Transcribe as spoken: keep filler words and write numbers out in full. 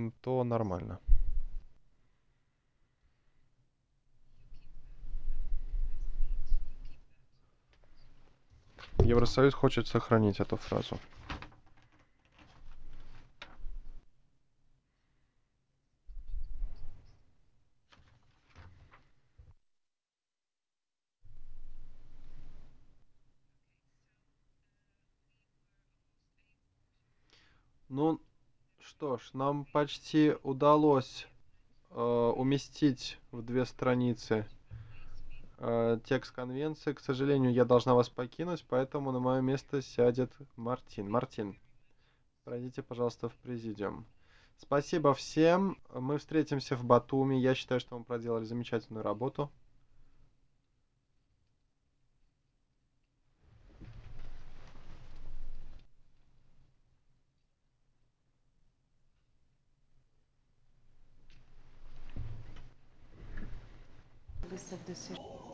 м, то нормально. Евросоюз хочет сохранить эту фразу. Ну, что ж, нам почти удалось э, уместить в две страницы э, текст конвенции. К сожалению, я должна вас покинуть, поэтому на мое место сядет Мартин. Мартин, пройдите, пожалуйста, в президиум. Спасибо всем. Мы встретимся в Батуми. Я считаю, что мы проделали замечательную работу. List of decisions.